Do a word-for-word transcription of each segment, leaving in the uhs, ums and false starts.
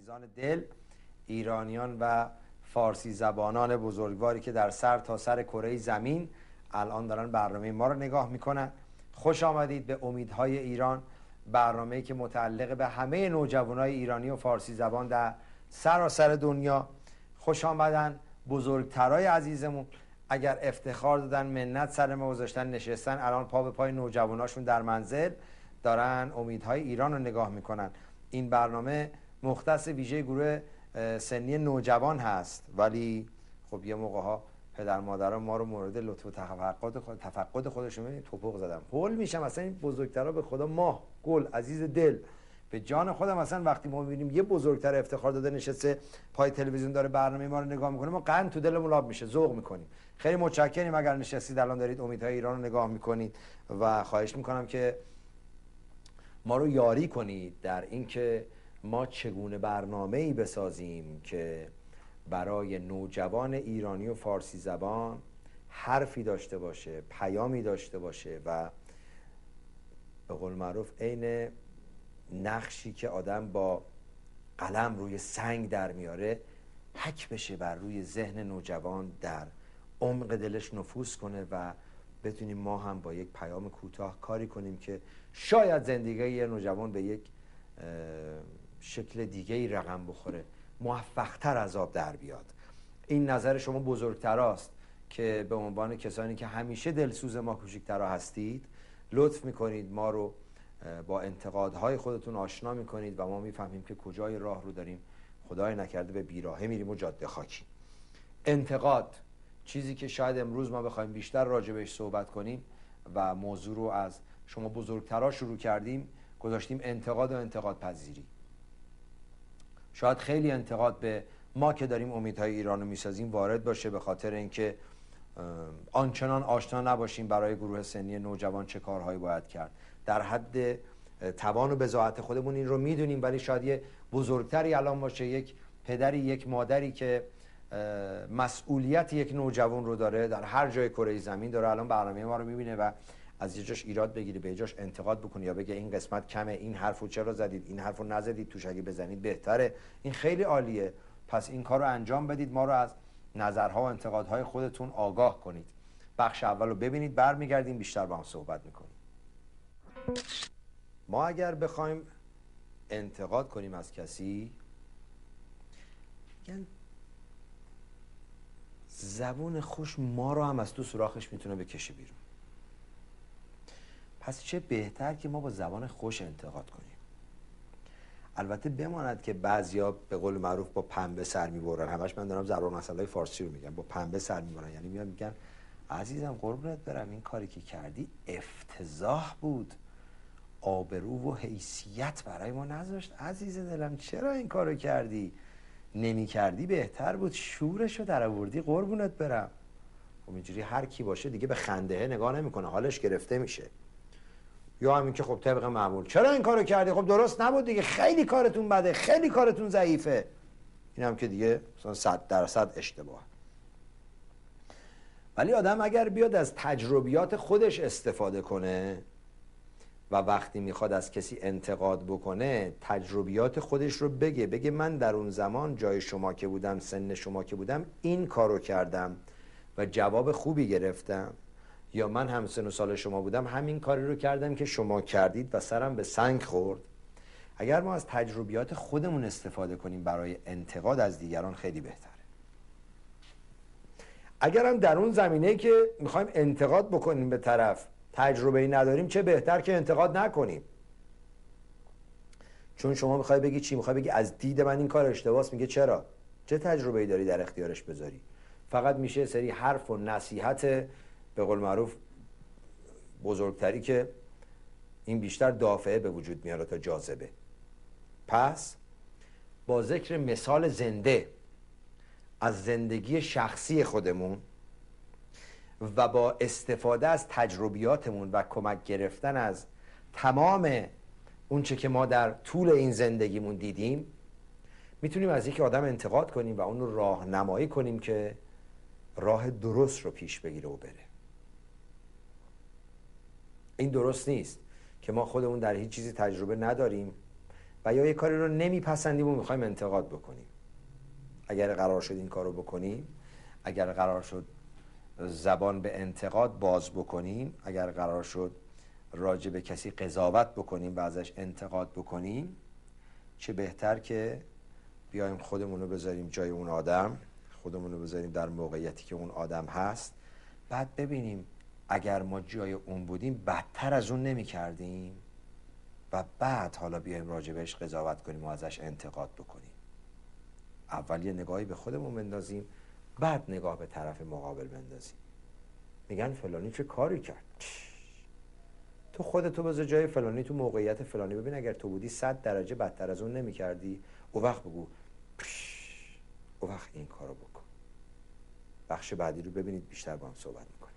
عزیزان دل، ایرانیان و فارسی زبانان بزرگواری که در سر تا سر کره زمین الان دارن برنامه ما رو نگاه میکنن. خوش آمدید به امیدهای ایران، برنامه‌ای که متعلق به همه نوجوانای ایرانی و فارسی زبان در سراسر دنیا. خوش آمدن بزرگترای عزیزمون. اگر افتخار دادن منت سر ما گذاشتن نشستن، الان پا به پای نوجواناشون در منزل دارن امیدهای ایران رو نگاه میکنن. این برنامه مختص ویژه گروه سنی نوجوان هست، ولی خب یه موقع ها پدر مادرها ما رو مورد لطف و تفقد خود تفقد خودشون توپق زدم. هول میشم اصلا این بزرگترا، به خدا ماه گل عزیز دل به جان خودم، اصلا وقتی ما میبینیم یه بزرگتر افتخار داده نشسته پای تلویزیون داره برنامه ما رو نگاه میکنه، ما قند تو دلمون لاب میشه، ذوق میکنیم. خیلی متشکریم اگر نشستید الان دارید امیدهای ایران رو نگاه میکنید و خواهش میکنم که ما رو یاری کنید در اینکه ما چگونه برنامه‌ای بسازیم که برای نوجوان ایرانی و فارسی زبان حرفی داشته باشه، پیامی داشته باشه و به قول معروف عین نقشی که آدم با قلم روی سنگ در میاره حک بشه بر روی ذهن نوجوان، در عمق دلش نفوذ کنه و بتونیم ما هم با یک پیام کوتاه کاری کنیم که شاید زندگی یه نوجوان به یک شکل دیگه‌ای رقم بخوره، موفق‌تر از آب در بیاد. این نظر شما بزرگتراست که به عنوان کسانی که همیشه دلسوز ما کوچکترها هستید لطف میکنید ما رو با انتقادهای خودتون آشنا میکنید و ما میفهمیم که کجای راه رو داریم خدای نکرده به بیراهه میریم و جاده خاکی. انتقاد چیزی که شاید امروز ما بخوایم بیشتر راجع بهش صحبت کنیم و موضوع رو از شما بزرگترها شروع کردیم، گذاشتیم انتقاد و انتقاد پذیری. شاید خیلی انتقاد به ما که داریم امیدهای ایران رو میسازیم وارد باشه، به خاطر اینکه آنچنان آشنا نباشیم برای گروه سنی نوجوان چه کارهایی باید کرد. در حد توان و بضاعت خودمون این رو میدونیم، ولی شاید یه بزرگتری الان باشه، یک پدری، یک مادری که مسئولیت یک نوجوان رو داره در هر جای کره زمین، داره الان برنامه ما رو میبینه و از یه جاش ایراد بگیره، به یه جاش انتقاد بکنه یا بگه این قسمت کمه، این حرفو چرا زدید، این حرفو نزدید، توش اگه بزنید بهتره. این خیلی عالیه، پس این کار رو انجام بدید، ما رو از نظرها و انتقادهای خودتون آگاه کنید. بخش اول رو ببینید، برمیگردیم بیشتر با هم صحبت میکنیم. ما اگر بخوایم انتقاد کنیم از کسی، یعنی زبون خوش ما رو هم از تو سوراخش میتونه بکشه بیرون. پس چه بهتر که ما با زبان خوش انتقاد کنیم. البته بماند که بعضیا به قول معروف با پنبه سر میبرن، همش من دارم ضرب المثل فارسی رو میگم، با پنبه سر میبرن، یعنی میان میگن عزیزم قربونت برم این کاری که کردی افتضاح بود، آبرو و حیثیت برای ما نذاشت، عزیز دلم چرا این کارو کردی، نمی کردی بهتر بود، شورشو در آوردی، قربونت برم. خب اینجوری هر کی باشه دیگه به خنده نگاه نمیکنه، حالش گرفته میشه. یا همین که خب طبق معمول چرا این کارو کردی، خب درست نبود دیگه، خیلی کارتون بده، خیلی کارتون ضعیفه. این هم که دیگه مثلا صد درصد اشتباه. ولی آدم اگر بیاد از تجربیات خودش استفاده کنه و وقتی میخواد از کسی انتقاد بکنه تجربیات خودش رو بگه، بگه من در اون زمان جای شما که بودم، سن شما که بودم، این کارو کردم و جواب خوبی گرفتم، یا من هم سن و سال شما بودم همین کاری رو کردم که شما کردید و سرم به سنگ خورد. اگر ما از تجربیات خودمون استفاده کنیم برای انتقاد از دیگران خیلی بهتره. اگر هم در اون زمینه که میخوایم انتقاد بکنیم به طرف تجربه‌ای نداریم، چه بهتر که انتقاد نکنیم. چون شما میخوای بگی چی؟ میخوای بگی از دید من این کار اشتباهه، میگه چرا؟ چه تجربه‌ای داری در اختیارش بذاری؟ فقط میشه سری حرف و نصیحت به قول معروف بزرگتری که این بیشتر دافعه به وجود میاره تا جاذبه. پس با ذکر مثال زنده از زندگی شخصی خودمون و با استفاده از تجربیاتمون و کمک گرفتن از تمام اونچه که ما در طول این زندگیمون دیدیم، میتونیم از یک آدم انتقاد کنیم و اون رو راهنمایی کنیم که راه درست رو پیش بگیره و بره. این درست نیست که ما خودمون در هیچ چیزی تجربه نداریم و یا یه کاری رو نمیپسندیم و میخوایم انتقاد بکنیم. اگر قرار شد این کارو بکنیم، اگر قرار شد زبان به انتقاد باز بکنیم، اگر قرار شد راجع به کسی قضاوت بکنیم و ازش انتقاد بکنیم، چه بهتر که بیایم خودمون رو بذاریم جای اون آدم، خودمون رو بذاریم در موقعیتی که اون آدم هست، بعد ببینیم اگر ما جای اون بودیم بدتر از اون نمی کردیم و بعد حالا بیایم راجع بهش قضاوت کنیم و ازش انتقاد بکنیم. اول یه نگاهی به خودمون بندازیم، بعد نگاه به طرف مقابل بندازیم. میگن فلانی چه کاری کرد؟ تو خودتو بذار جای فلانی، تو موقعیت فلانی، ببین اگر تو بودی صد درجه بدتر از اون نمی کردی. او وقت بگو او وقت این کارو بکن. بخش بعدی رو ببینید، بیشتر با هم صحبت میکنیم.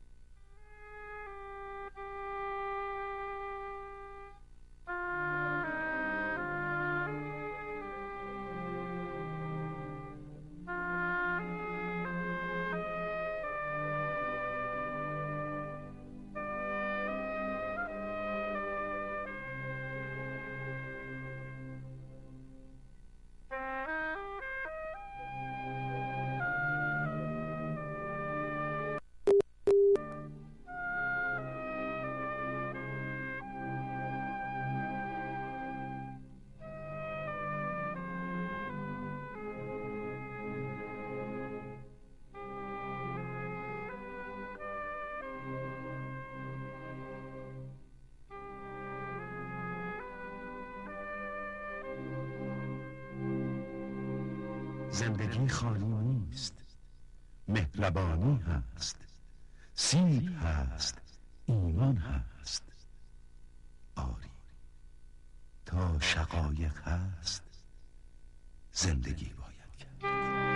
زندگی خالی نیست، مهربانی هست، سیب هست، ایمان هست. آری تا شقایق هست زندگی باید کرد.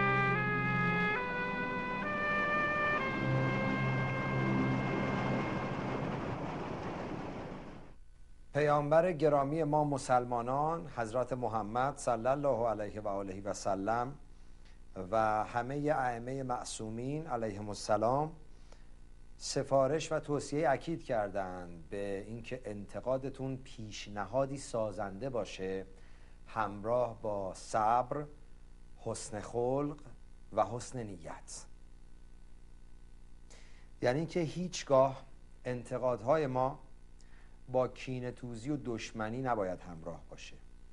پیامبر گرامی ما مسلمانان حضرت محمد صلی الله علیه و آله و سلم و همه ائمه معصومین علیهم السلام سفارش و توصیه اکید کردند به اینکه انتقادتون پیشنهادی سازنده باشه، همراه با صبر، حسن خلق و حسن نیت. یعنی که هیچگاه انتقادهای ما با کینه‌توزی و دشمنی نباید همراه باشه.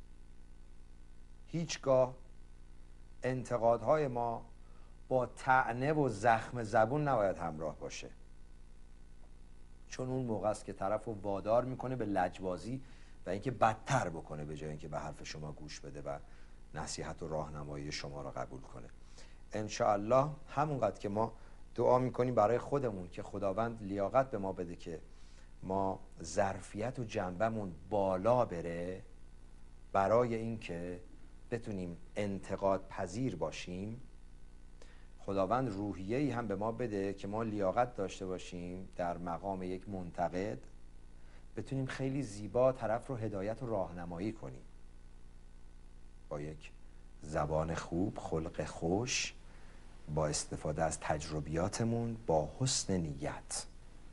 هیچگاه انتقادهای ما با طعنه و زخم زبون نباید همراه باشه، چون اون موقع است که طرف رو وادار میکنه به لجبازی و اینکه بدتر بکنه به جای اینکه به حرف شما گوش بده و نصیحت و راهنمایی شما را قبول کنه. انشاءالله همونقدر که ما دعا میکنیم برای خودمون که خداوند لیاقت به ما بده که ما ظرفیت و جنبمون بالا بره برای اینکه بتونیم انتقاد پذیر باشیم، خداوند روحیه‌ای هم به ما بده که ما لیاقت داشته باشیم در مقام یک منتقد بتونیم خیلی زیبا طرف رو هدایت و راهنمایی کنیم با یک زبان خوب، خلق خوش، با استفاده از تجربیاتمون، با حسن نیت.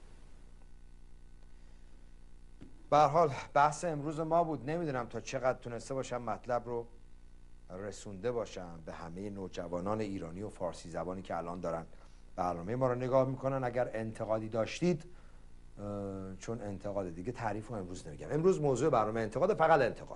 به هر حال بحث امروز ما بود. نمیدونم تا چقدر تونسته باشم مطلب رو رسونده باشم به همه نوجوانان ایرانی و فارسی زبانی که الان دارن برنامه ما رو نگاه میکنن. اگر انتقادی داشتید، چون انتقاد دیگه تعریف رو امروز نمیگم، امروز موضوع برنامه انتقاد، فقط انتقاد.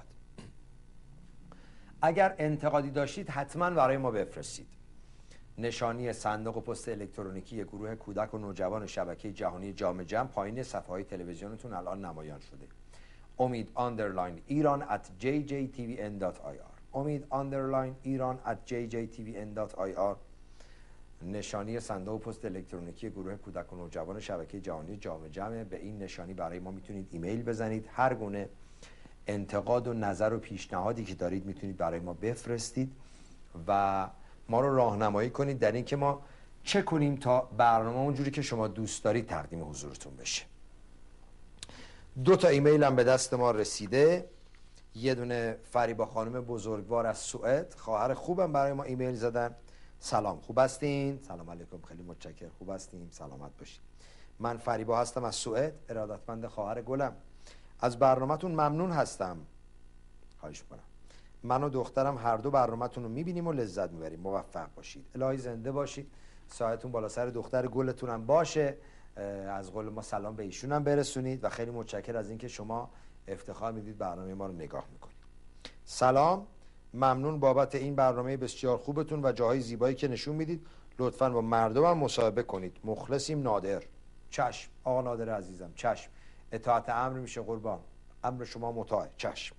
اگر انتقادی داشتید حتما برای ما بفرستید. نشانی صندوق پست الکترونیکی گروه کودک و نوجوان شبکه جهانی جام جم پایین صفحه های تلویزیونتون الان نمایان شده. امید آندرلاین ایران ات جی جی تی وی ان دات آی آر امید آندرلاین ایران ات جی جی تی وی ان دات آی آر نشانی صندوق پست الکترونیکی گروه کودک و نوجوان شبکه جهانی جام جم. به این نشانی برای ما میتونید ایمیل بزنید. هر گونه انتقاد و نظر و پیشنهادی که دارید میتونید برای ما بفرستید و ما رو راهنمایی کنید در این که ما چه کنیم تا برنامه اونجوری که شما دوست دارید تقدیم حضورتون بشه. دو تا ایمیل هم به دست ما رسیده. یه دونه فریبا خانم بزرگوار از سوئد، خواهر خوبم، برای ما ایمیل زدن. سلام، خوب هستین؟ سلام علیکم، خیلی متشکرم، خوب هستیم، سلامت باشید. من فریبا هستم از سوئد، ارادتمند خواهر گلم. از برنامه‌تون ممنون هستم. خواهش کنم. من و دخترم هر دو برنامه‌تون رو می‌بینیم و لذت می‌بریم. موفق باشید. الهی زنده باشید. سایتون بالا سر دختر گلتون هم باشه. از قول ما سلام به ایشون هم برسونید و خیلی متشکر از اینکه شما افتخار میدید برنامه ما رو نگاه میکنید. سلام، ممنون بابت این برنامه بسیار خوبتون و جاهای زیبایی که نشون میدید. لطفاً با مردمم مصاحبه کنید. مخلصیم. نادر. چشم آقا نادر عزیزم، چشم. اطاعت امر میشه قربان. امر شما مطاع. چشم.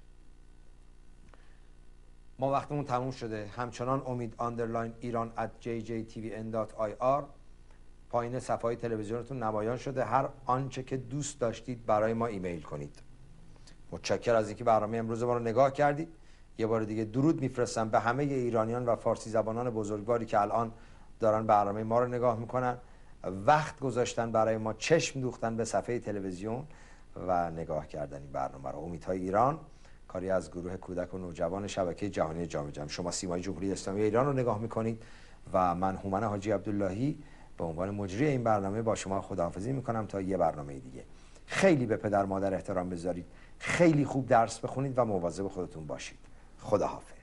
ما وقتمون تموم شده. همچنان امید آندرلاین ایران ات جی جی تی وی ان دات آی آر پایین صفحه تلویزیونتون نمایان شده. هر آنچه که دوست داشتید برای ما ایمیل کنید. متشکر از اینکه برنامه امروز ما رو نگاه کردید. یه بار دیگه درود میفرستم به همه ایرانیان و فارسی زبانان بزرگواری که الان دارن برنامه ما رو نگاه میکنن، وقت گذاشتن برای ما، چشم دوختن به صفحه تلویزیون و نگاه کردن این برنامه رو. امیدهای ایران کاری از گروه کودک و نوجوان شبکه جهانی جامع جمع. شما سیمای جمهوری اسلامی ایران رو نگاه میکنید و من هومن حاجی عبداللهی به عنوان مجری این برنامه با شما خداحافظی میکنم تا یه برنامه دیگه. خیلی به پدر مادر احترام بذارید، خیلی خوب درس بخونید و مواظب خودتون باشید. خداحافظ.